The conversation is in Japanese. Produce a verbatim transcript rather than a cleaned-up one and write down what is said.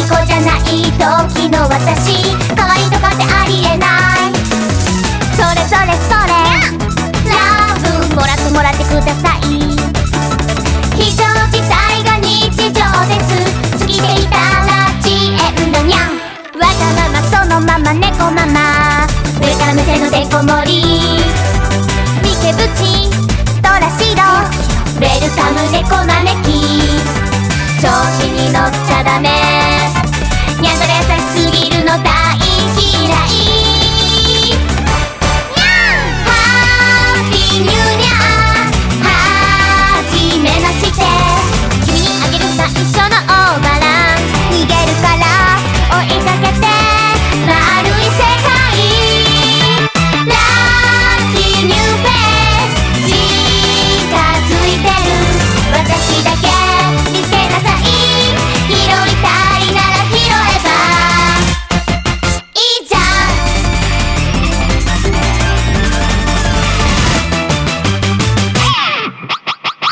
い子じゃない時の私、可愛いとかってありえない。それそれそれラブもらってもらってください。非常事態が日常です。過ぎていたら遅延だにゃん。わがままそのまま猫ママ、上から目線のデコ盛り、三毛淵トラシドウェルカムデコ招き、調子に乗っちゃダメ